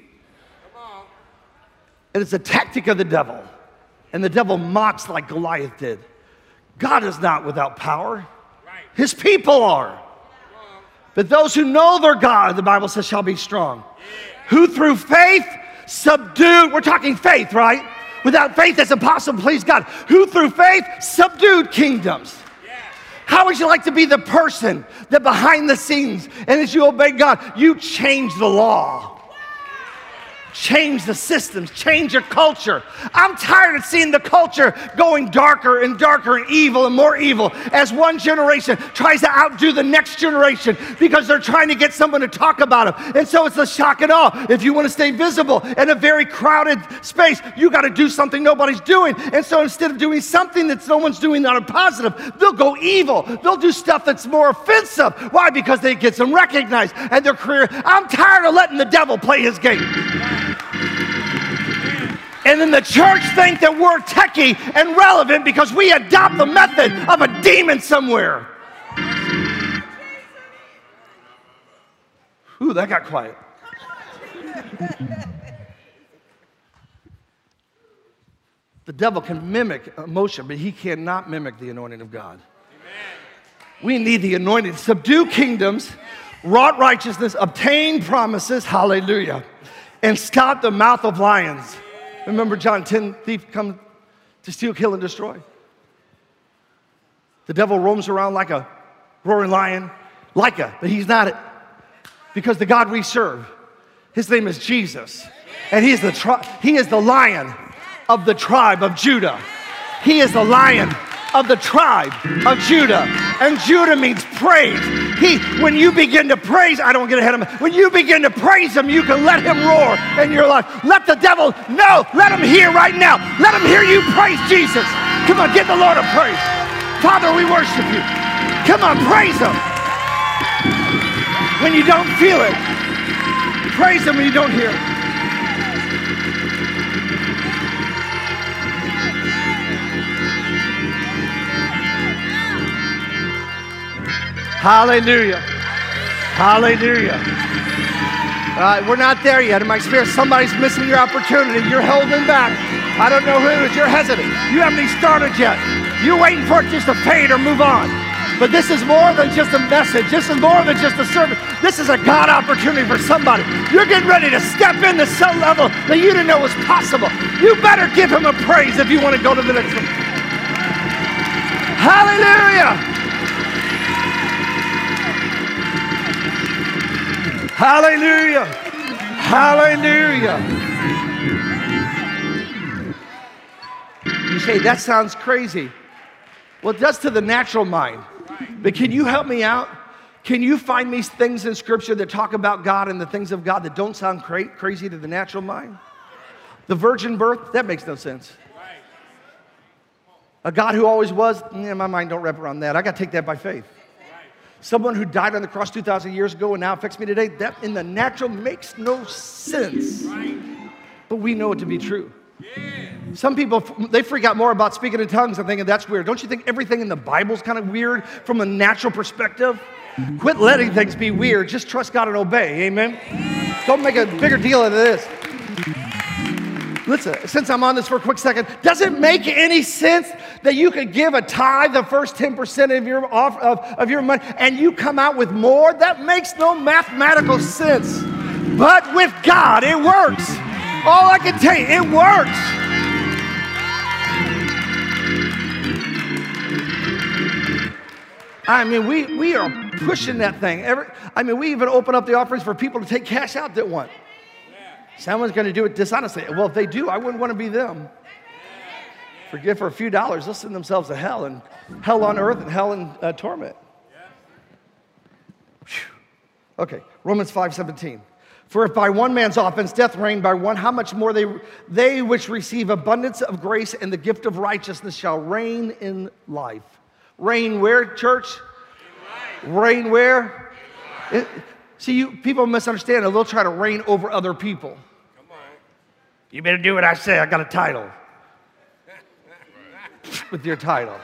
And it's a tactic of the devil. And the devil mocks like Goliath did. God is not without power. His people are. But those who know their God, the Bible says, shall be strong. Who through faith subdued, we're talking faith, right? Without faith, it's impossible to please God. Who through faith subdued kingdoms. How would you like to be the person that behind the scenes, and as you obey God, you change the law? Change the systems, change your culture. I'm tired of seeing the culture going darker and darker and evil and more evil as one generation tries to outdo the next generation because they're trying to get someone to talk about them. And so it's a shock and awe. If you want to stay visible in a very crowded space, you got to do something nobody's doing. And so instead of doing something that no one's doing that are positive, they'll go evil. They'll do stuff that's more offensive. Why? Because they get some recognized and their career. I'm tired of letting the devil play his game. And then the church think that we're techie and relevant because we adopt the method of a demon somewhere. Ooh, that got quiet. The devil can mimic emotion, but he cannot mimic the anointing of God. We need the anointing. Subdue kingdoms, wrought righteousness, obtain promises, hallelujah, and stop the mouth of lions. Remember John ten, thief come to steal, kill, and destroy. The devil roams around like a roaring lion, like a, but he's not it. Because the God we serve, his name is Jesus. And he is the tri- he is the lion of the tribe of Judah. He is the lion of the tribe of Judah. And Judah means praise. He, when you begin to praise, I don't get ahead of him. When you begin to praise him, you can let him roar in your life. Let the devil know. Let him hear right now. Let him hear you praise Jesus. Come on, give the Lord a praise. Father, we worship you. Come on, praise him. When you don't feel it, praise him when you don't hear it. Hallelujah. Hallelujah. All right, we're not there yet. In my experience, somebody's missing your opportunity. You're holding back. I don't know who it is. You're hesitant. You haven't even started yet. You're waiting for it just to fade or move on. But this is more than just a message. This is more than just a service. This is a God opportunity for somebody. You're getting ready to step into some level that you didn't know was possible. You better give him a praise if you want to go to the next one. Hallelujah. Hallelujah. Hallelujah. You say, that sounds crazy. Well, it does to the natural mind. But can you help me out? Can you find me things in Scripture that talk about God and the things of God that don't sound cra- crazy to the natural mind? The virgin birth, that makes no sense. A God who always was, yeah, my mind don't wrap around that. I got to take that by faith. Someone who died on the cross two thousand years ago and now affects me today, that in the natural makes no sense. But we know it to be true. Some people, they freak out more about speaking in tongues and thinking that's weird. Don't you think everything in the Bible is kind of weird from a natural perspective? Quit letting things be weird. Just trust God and obey. Amen? Don't make a bigger deal out of this. Listen, since I'm on this for a quick second, does it make any sense that you could give a tithe, the first ten percent of your, off, of, of your money, and you come out with more? That makes no mathematical sense. But with God, it works. All I can tell you, it works. I mean, we, we are pushing that thing. Every, I mean, we even open up the offerings for people to take cash out that want. Someone's going to do it dishonestly. Well, if they do, I wouldn't want to be them. Forgive for a few dollars, they'll send themselves to hell, and hell on earth and hell in uh, torment. Whew. Okay, Romans five seventeen. For if by one man's offense death reigned by one, how much more they, they which receive abundance of grace and the gift of righteousness shall reign in life. Reign where, church? Reign where? It, see, you people misunderstand it. They'll try to reign over other people. Come on. You better do what I say. I got a title. with your title.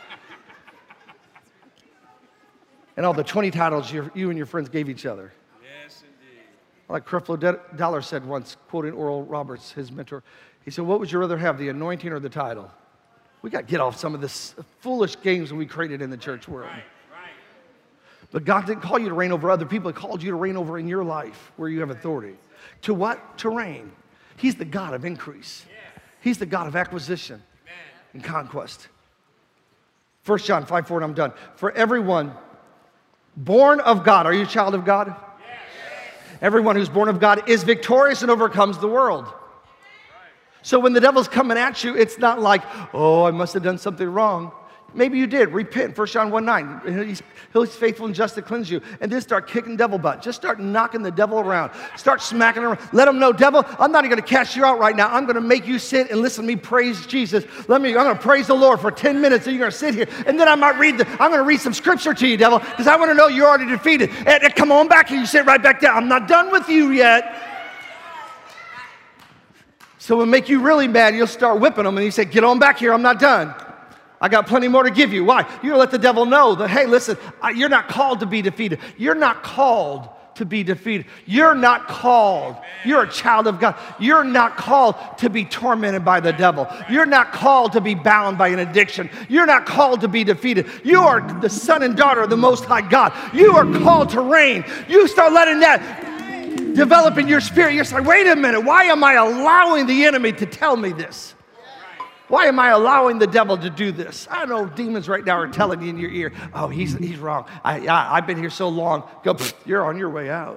And all the twenty titles you, you and your friends gave each other. Yes, indeed. Like Creflo Dollar said once, quoting Oral Roberts, his mentor, he said, what would you rather have, the anointing or the title? We got to get off some of this foolish games we created in the church world. Right, right. But God didn't call you to reign over other people. He called you to reign over in your life where you have authority. To what? To reign. He's the God of increase. He's the God of acquisition and conquest. First John five four, and I'm done. For everyone born of God, are you a child of God? Yes. Everyone who's born of God is victorious and overcomes the world. Right. So when the devil's coming at you, it's not like, oh, I must have done something wrong. Maybe you did. Repent. First John one nine. He's, he's faithful and just to cleanse you. And then start kicking devil butt. Just start knocking the devil around. Start smacking him around. Let him know, devil, I'm not even going to cast you out right now. I'm going to make you sit and listen to me praise Jesus. Let me, I'm going to praise the Lord for ten minutes, and you're going to sit here. And then I might read the, I'm going to read some scripture to you, devil, because I want to know you're already defeated. And, and come on back here. You sit right back down. I'm not done with you yet. So it'll make you really mad. You'll start whipping them, and you say, get on back here. I'm not done. I got plenty more to give you. Why? You're going to let the devil know that, hey, listen, I, you're not called to be defeated. You're not called to be defeated. You're not called. You're a child of God. You're not called to be tormented by the devil. You're not called to be bound by an addiction. You're not called to be defeated. You are the son and daughter of the Most High God. You are called to reign. You start letting that develop in your spirit. You're like, wait a minute. Why am I allowing the enemy to tell me this? Why am I allowing the devil to do this? I know demons right now are telling you in your ear, oh, he's, he's wrong. I, I, I've been here so long. Go, you're on your way out.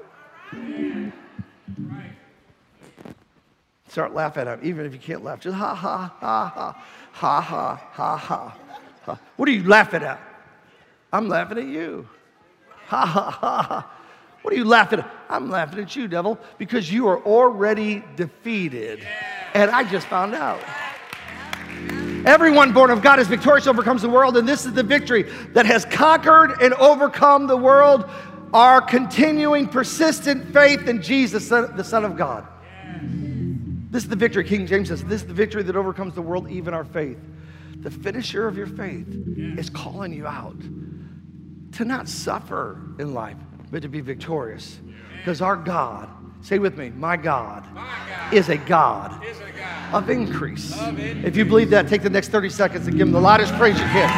Start laughing at him, even if you can't laugh. Just ha, ha, ha, ha, ha, ha, ha, ha, ha. What are you laughing at? I'm laughing at you. Ha, ha, ha, ha. What are you laughing at? I'm laughing at you, devil, because you are already defeated. And I just found out. Everyone born of God is victorious, overcomes the world, and this is the victory that has conquered and overcome the world, our continuing, persistent faith in Jesus, the Son of God. This is the victory. King James says, this is the victory that overcomes the world, even our faith. The finisher of your faith is calling you out to not suffer in life, but to be victorious. Because our God, say with me, my God, my God is a God, is a God of increase. Of increase. If you believe that, take the next thirty seconds and give him the loudest praise you can.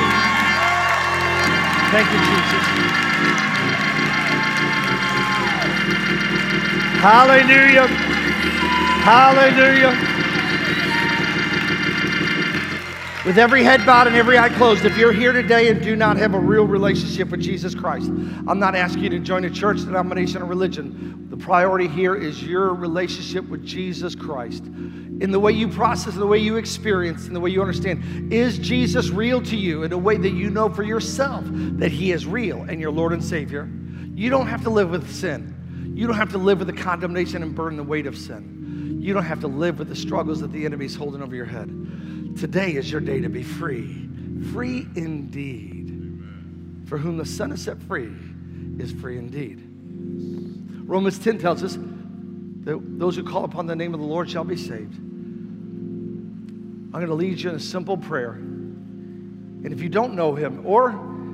Thank you, Jesus. Hallelujah. Hallelujah. With every head bowed and every eye closed, if you're here today and do not have a real relationship with Jesus Christ, I'm not asking you to join a church, denomination, or religion. The priority here is your relationship with Jesus Christ. In the way you process, in the way you experience, in the way you understand, is Jesus real to you in a way that you know for yourself that he is real and your Lord and Savior? You don't have to live with sin. You don't have to live with the condemnation and burden the weight of sin. You don't have to live with the struggles that the enemy is holding over your head. Today is your day to be free, free indeed. For whom the Son has set free is free indeed. Romans ten tells us that those who call upon the name of the Lord shall be saved. I'm going to lead you in a simple prayer. And if you don't know him, or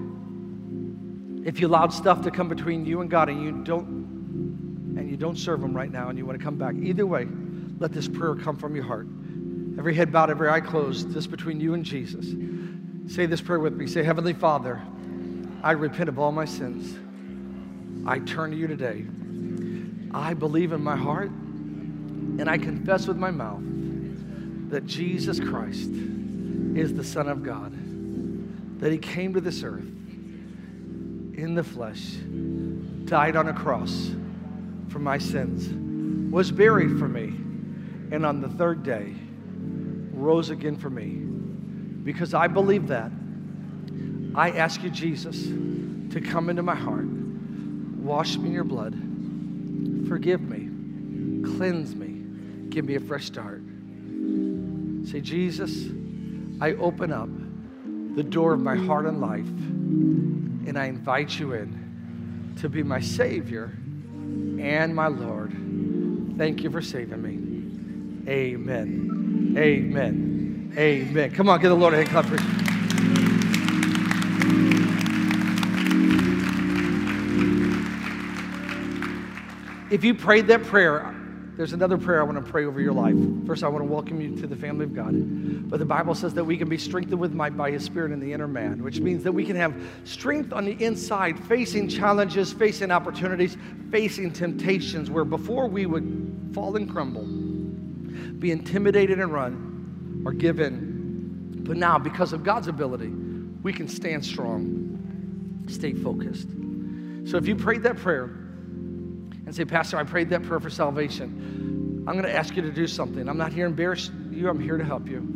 if you allowed stuff to come between you and God and you don't and you don't serve him right now and you want to come back, either way, let this prayer come from your heart. Every head bowed, every eye closed, just between you and Jesus. Say this prayer with me. Say, Heavenly Father, I repent of all my sins. I turn to you today. I believe in my heart and I confess with my mouth that Jesus Christ is the Son of God, that he came to this earth in the flesh, died on a cross for my sins, was buried for me, and on the third day, rose again for me. Because I believe that, I ask you, Jesus, to come into my heart, wash me in your blood, forgive me, cleanse me, give me a fresh start. Say, Jesus, I open up the door of my heart and life, and I invite you in to be my Savior and my Lord. Thank you for saving me. Amen. Amen. Amen. Come on, give the Lord a hand clap. If you prayed that prayer, there's another prayer I want to pray over your life. First, I want to welcome you to the family of God. But the Bible says that we can be strengthened with might by His Spirit in the inner man, which means that we can have strength on the inside, facing challenges, facing opportunities, facing temptations, where before we would fall and crumble, be intimidated and run, or give in. But now, because of God's ability, we can stand strong, stay focused. So if you prayed that prayer and say, Pastor, I prayed that prayer for salvation, I'm going to ask you to do something. I'm not here to embarrass you. I'm here to help you.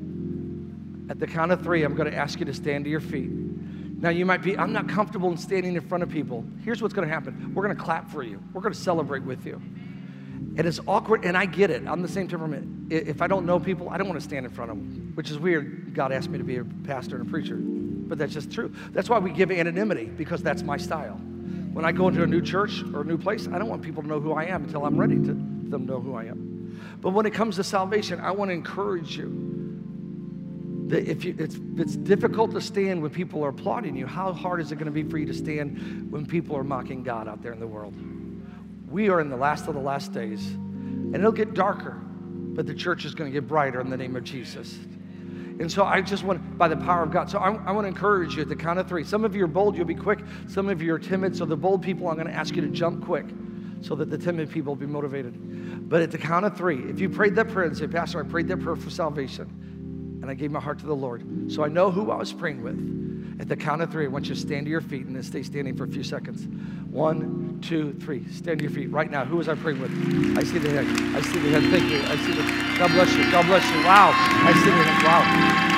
At the count of three, I'm going to ask you to stand to your feet. Now, you might be, I'm not comfortable in standing in front of people. Here's what's going to happen. We're going to clap for you. We're going to celebrate with you. And it's awkward, and I get it. I'm the same temperament. If I don't know people, I don't want to stand in front of them, which is weird. God asked me to be a pastor and a preacher, but that's just true. That's why we give anonymity, because that's my style. When I go into a new church or a new place, I don't want people to know who I am until I'm ready to them know who I am. But when it comes to salvation, I want to encourage you that if you, it's, it's difficult to stand when people are applauding you, how hard is it going to be for you to stand when people are mocking God out there in the world? We are in the last of the last days, and it'll get darker, but the church is going to get brighter in the name of Jesus. And so I just want, by the power of God, so I, I want to encourage you at the count of three. Some of you are bold, you'll be quick. Some of you are timid, so the bold people, I'm going to ask you to jump quick so that the timid people will be motivated. But at the count of three, if you prayed that prayer and say, Pastor, I prayed that prayer for salvation, and I gave my heart to the Lord, so I know who I was praying with. At the count of three, I want you to stand to your feet and then stay standing for a few seconds. One, two, three. Stand to your feet right now. Who was I praying with? I see the head. I see the head. Thank you. I see the. God bless you. God bless you. Wow. I see the head. Wow.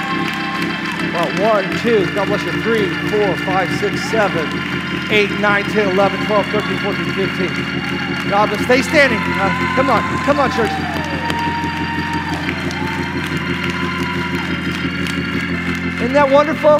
Wow. One, two. God bless you. Three, four, five, six, seven, eight, nine, ten, eleven, twelve, thirteen, fourteen, fifteen. God bless. Stay standing. Uh, come on. Come on, church. Isn't that wonderful?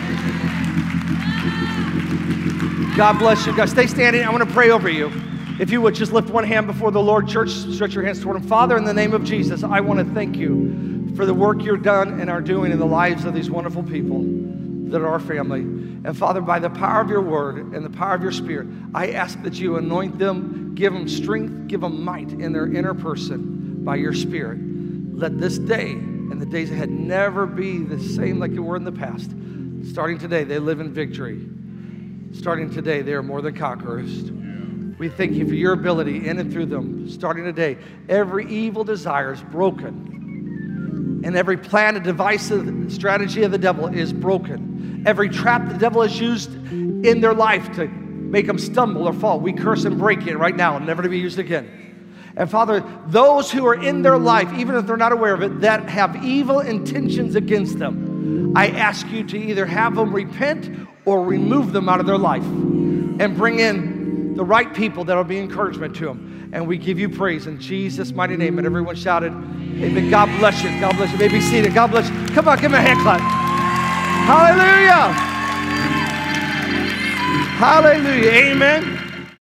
God bless you guys. Stay standing. I want to pray over you. If you would just lift one hand before the Lord. Church, stretch your hands toward Him. Father, in the name of Jesus, I want to thank you for the work you're done and are doing in the lives of these wonderful people that are our family. And Father, by the power of your word and the power of your Spirit, I ask that you anoint them, give them strength, give them might in their inner person by your Spirit. Let this day and the days ahead never be the same like they were in the past. Starting today, they live in victory. Starting today, they are more than conquerors. We thank you for your ability in and through them. Starting today, every evil desire is broken. And every plan and device and strategy of the devil is broken. Every trap the devil has used in their life to make them stumble or fall, we curse and break it right now, never to be used again. And Father, those who are in their life, even if they're not aware of it, that have evil intentions against them, I ask you to either have them repent or remove them out of their life and bring in the right people that will be encouragement to them. And we give you praise in Jesus' mighty name. And everyone shouted, amen. God bless you. God bless you. You may be seated. God bless you. Come on, give me a hand clap. Hallelujah. Hallelujah. Amen.